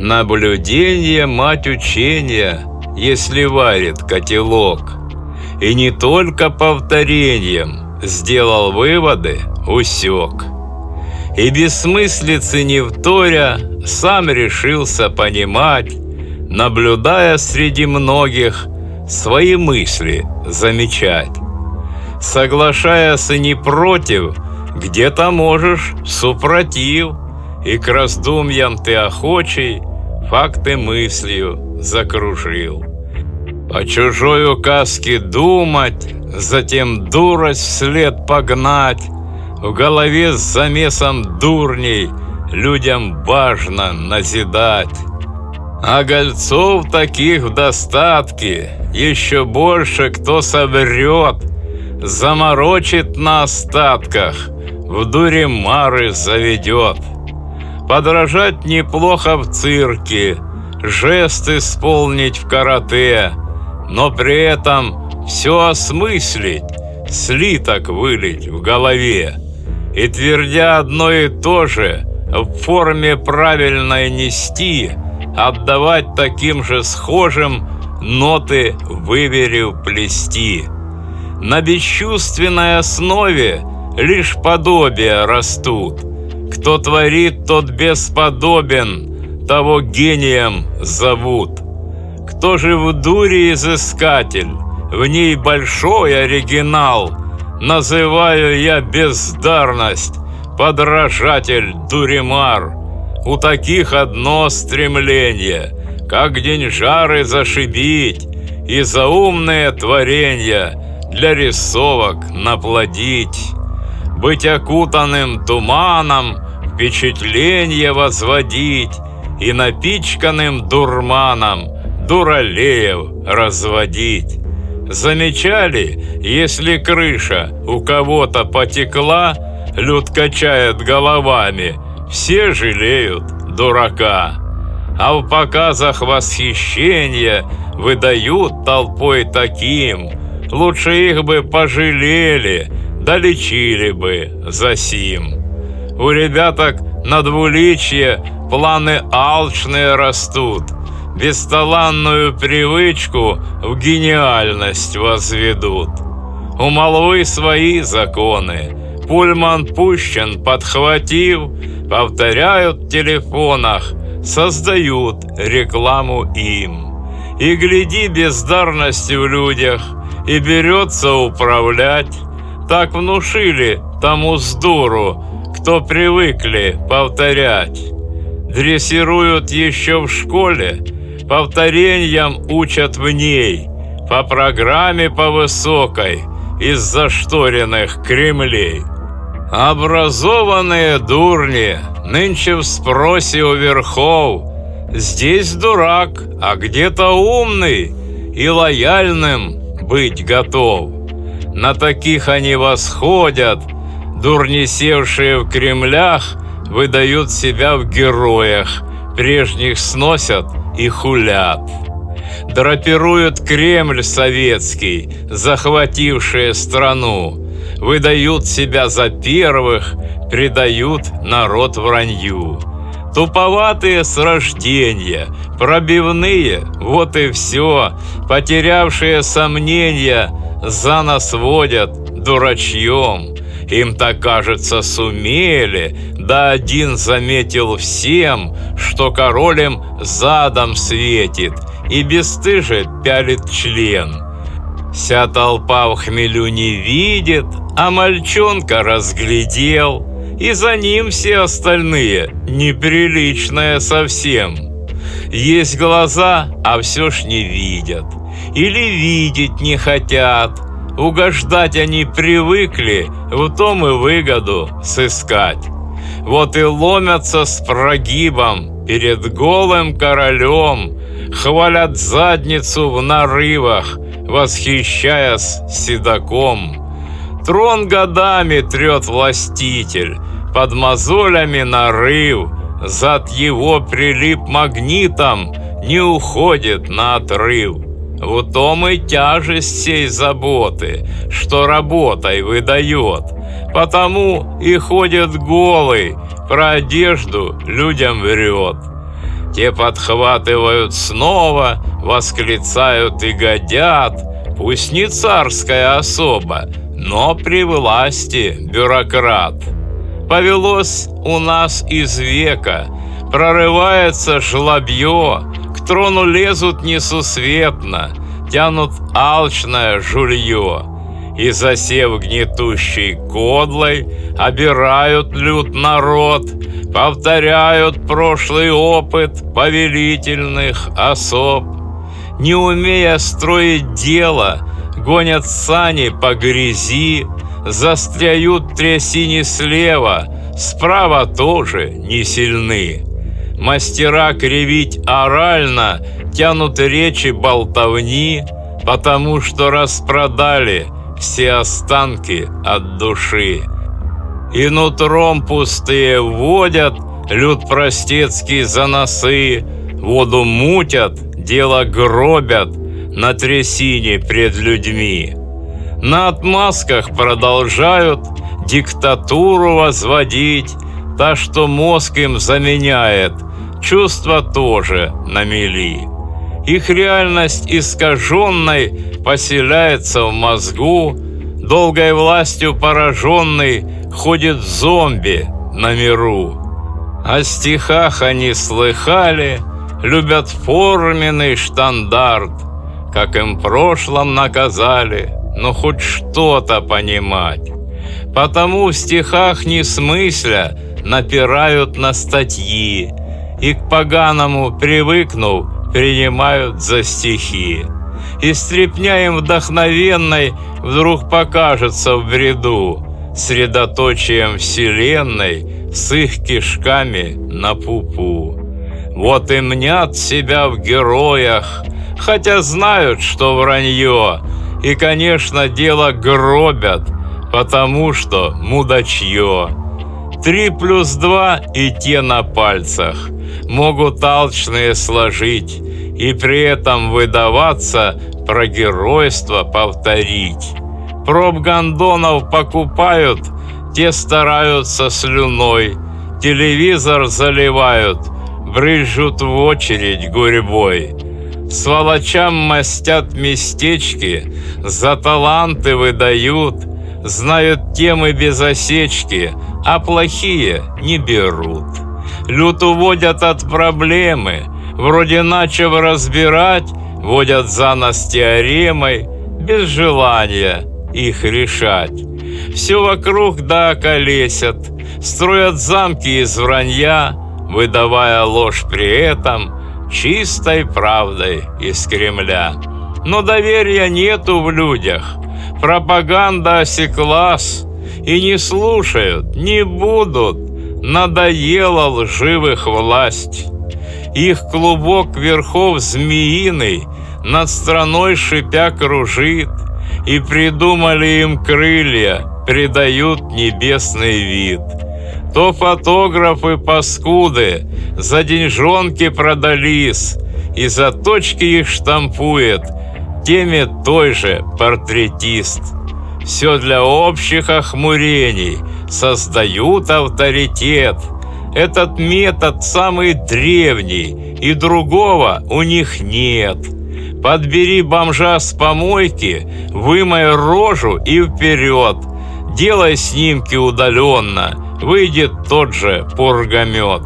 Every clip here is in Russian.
Наблюдение – мать учения, если варит котелок. И не только повторением сделал выводы, усек. И бессмыслицы не вторя, сам решился понимать, наблюдая среди многих, свои мысли замечать. Соглашаясь и не против, где-то можешь супротив, и к раздумьям ты охочий факты мыслью закружил. По чужой указке думать, затем дурость вслед погнать, в голове с замесом дурней людям важно назидать. А гольцов таких в достатке еще больше кто соберет, заморочит на остатках, в дуре мары заведет. Подражать неплохо в цирке, жесты исполнить в карате, но при этом все осмыслить, слиток вылить в голове. И твердя одно и то же, в форме правильной нести, отдавать таким же схожим ноты, выверив плести. На бесчувственной основе лишь подобия растут. Кто творит, тот бесподобен, того гением зовут. Кто же в дуре изыскатель, в ней большой оригинал, называю я бездарность, подражатель дуремар. У таких одно стремление, как деньжары зашибить и заумные творения для рисовок наплодить. Быть окутанным туманом, впечатление возводить и напичканным дурманом дуралеев разводить. Замечали, если крыша у кого-то потекла, люд качает головами, все жалеют дурака. А в показах восхищения выдают толпой таким, лучше их бы пожалели, да лечили бы засим. У ребяток на двуличье планы алчные растут, бесталанную привычку в гениальность возведут. У молвы свои законы, пульман пущен, подхватив, повторяют в телефонах, создают рекламу им. И гляди бездарности в людях, и берется управлять. Так внушили тому вздору, кто привыкли повторять. Дрессируют еще в школе, повторениям учат в ней, по программе по высокой, из зашторенных Кремлей. Образованные дурни нынче в спросе у верхов. Здесь дурак, а где-то умный и лояльным быть готов. На таких они восходят, дурни, севшие в Кремлях, выдают себя в героях, прежних сносят и хулят. Драпируют Кремль советский, захватившие страну, выдают себя за первых, предают народ вранью. Туповатые с рождения, пробивные, вот и все, потерявшие сомнения, за нас водят дурачьем. Им так кажется сумели, да один заметил всем, что король им задом светит и бесстыже пялит член. Вся толпа в хмелю не видит, а мальчонка разглядел, и за ним все остальные неприличные совсем. Есть глаза, а все ж не видят, или видеть не хотят. Угождать они привыкли, в том и выгоду сыскать. Вот и ломятся с прогибом перед голым королем, хвалят задницу в нарывах, восхищаясь седаком. Трон годами трет властитель, под мозолями нарыв, зад его прилип магнитом, не уходит на отрыв. В том и тяжесть сей заботы, что работой выдает, потому и ходит голый, про одежду людям врет. те подхватывают снова, восклицают и годят. Пусть не царская особа, но при власти бюрократ. Повелось у нас из века, прорывается жлобье, к трону лезут несусветно, тянут алчное жулье. И, засев гнетущей кодлой, обирают люд народ, повторяют прошлый опыт повелительных особ. Не умея строить дело, гонят сани по грязи, застряют трясине слева, справа тоже не сильны. Мастера кривить орально тянут речи болтовни, потому что распродали все останки от души. И нутром пустые вводят люд простецкий за носы, воду мутят, дело гробят на трясине пред людьми. На отмазках продолжают диктатуру возводить, та, что мозг им заменяет, чувства тоже на мели. Их реальность искаженной поселяется в мозгу, долгой властью пораженный ходит зомби на миру. О стихах они слыхали, любят форменный штандарт, как им в прошлом наказали, но хоть что-то понимать. Потому в стихах не смысля напирают на статьи и к поганому привыкнув, принимают за стихи. И стряпня им вдохновенной вдруг покажется в бреду средоточием вселенной с их кишками на пупу. Вот и мнят себя в героях, хотя знают, что вранье, и, конечно, дело гробят, потому что мудачье. 3 + 2 и те на пальцах могут алчные сложить и при этом выдаваться про геройство повторить. Проб гондонов покупают, те стараются слюной, телевизор заливают, брызжут в очередь гурьбой. Сволочам мастят местечки, за таланты выдают, знают темы без осечки, а плохие не берут. Люд уводят от проблемы, вроде начав разбирать, водят за нос теоремой, без желания их решать. Все вокруг да околесят, строят замки из вранья, выдавая ложь при этом чистой правдой из Кремля. Но доверия нету в людях, пропаганда осеклась, и не слушают, не будут, надоела лживых власть. Их клубок верхов змеиный над страной шипя кружит, и придумали им крылья, придают небесный вид. То фотографы паскуды за деньжонки продались, и за точки их штампует теме той же портретист. Все для общих охмурений, создают авторитет. Этот метод самый древний, и другого у них нет. Подбери бомжа с помойки, вымой рожу и вперед. Делай снимки удаленно, выйдет тот же пургомет.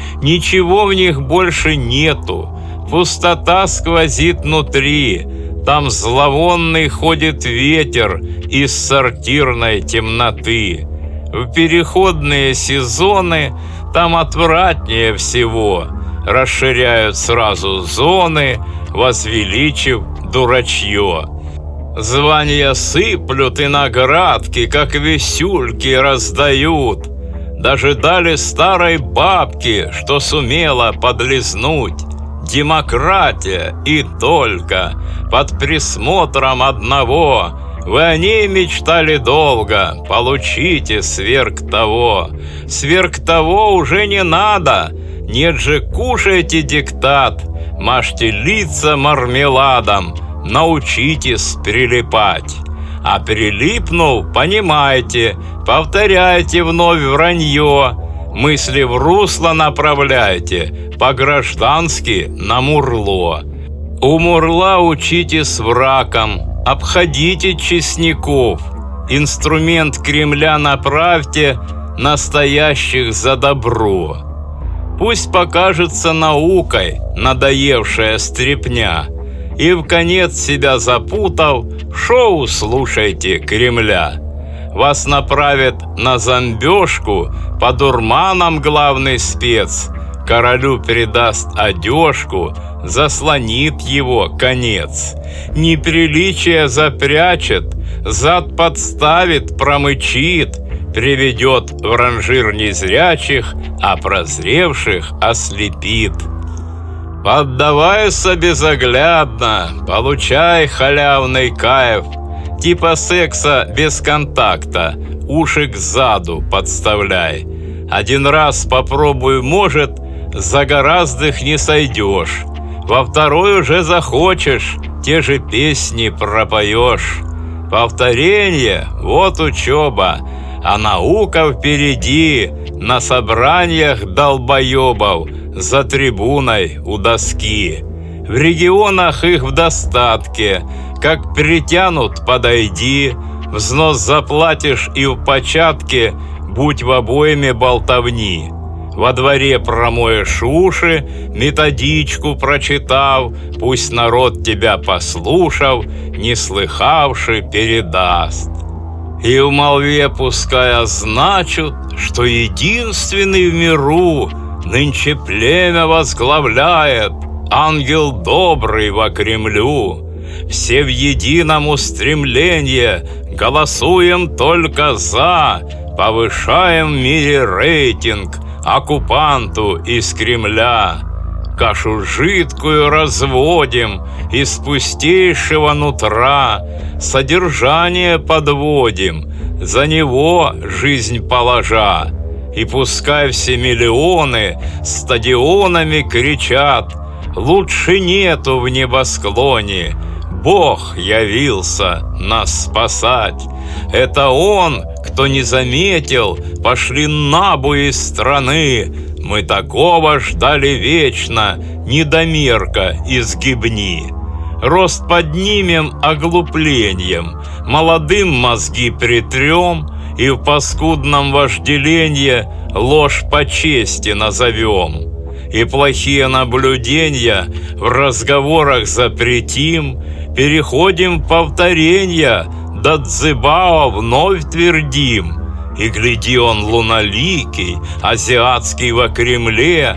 Ничего в них больше нету, пустота сквозит внутри. Там зловонный ходит ветер из сортирной темноты. В переходные сезоны там отвратнее всего. Расширяют сразу зоны, возвеличив дурачье. Звания сыплют и наградки, как висюльки, раздают. Даже дали старой бабке, что сумела подлизнуть. Демократия и только под присмотром одного. Вы о ней мечтали долго, получите сверх того. Сверх того уже не надо, нет же, кушайте диктат, мажьте лица мармеладом, научитесь прилипать. А прилипнув, понимайте, повторяйте вновь вранье. мысли в русло направляйте, по-граждански на Мурло. У Мурла учите с враком, обходите честняков, инструмент Кремля направьте настоящих за добро. Пусть покажется наукой надоевшая стряпня, и вконец себя запутав, шоу слушайте Кремля. Вас направит на зомбёжку, по дурманам главный спец, королю передаст одежку, заслонит его конец. Неприличие запрячет, зад подставит, промычит, приведет в ранжир незрячих, а прозревших ослепит. Поддавайся безоглядно, получай халявный кайф, типа секса без контакта, уши к заду подставляй. Один раз попробуй, может, за гораздых не сойдешь, во второй уже захочешь, те же песни пропоешь. Повторение – вот учеба, а наука впереди, на собраниях долбоебов, за трибуной у доски. В регионах их в достатке, как притянут, подойди, взнос заплатишь и в початке, будь в обойме болтовни. Во дворе промоешь уши, методичку прочитав, пусть народ тебя послушав, не слыхавши передаст. И в молве пускай означут, что единственный в миру нынче племя возглавляет ангел добрый во Кремлю. Все в едином устремлении голосуем только за, повышаем в мире рейтинг оккупанту из Кремля. Кашу жидкую разводим из пустейшего нутра, содержание подводим, за него жизнь положа. И пускай все миллионы стадионами кричат: лучше нету в небосклоне, Бог явился нас спасать. Это Он, кто не заметил, пошли набу из страны. Мы такого ждали вечно, недомерка изгибни. Рост поднимем оглуплением, молодым мозги притрем, и в паскудном вожделенье ложь по чести назовем. И плохие наблюдения в разговорах запретим, переходим в повторенья, до Цзыбао вновь твердим. И гляди он луналикий, азиатский во Кремле,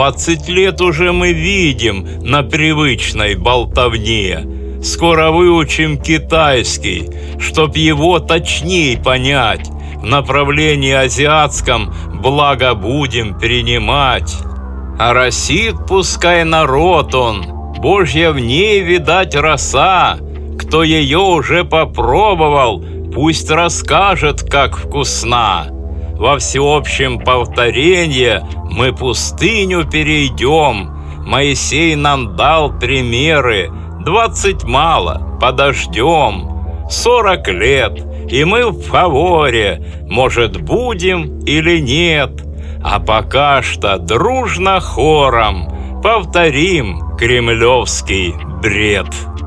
20 лет уже мы видим на привычной болтовне. Скоро выучим китайский, чтоб его точней понять. В направлении азиатском благо будем принимать. А росит пускай народ он, Божья в ней, видать, роса. Кто ее уже попробовал, пусть расскажет, как вкусна. Во всеобщем повторении мы пустыню перейдем. Моисей нам дал примеры, 20 мало, подождем. 40 лет, и мы в фаворе, может, будем или нет. А пока что дружно хором повторим кремлевский бред.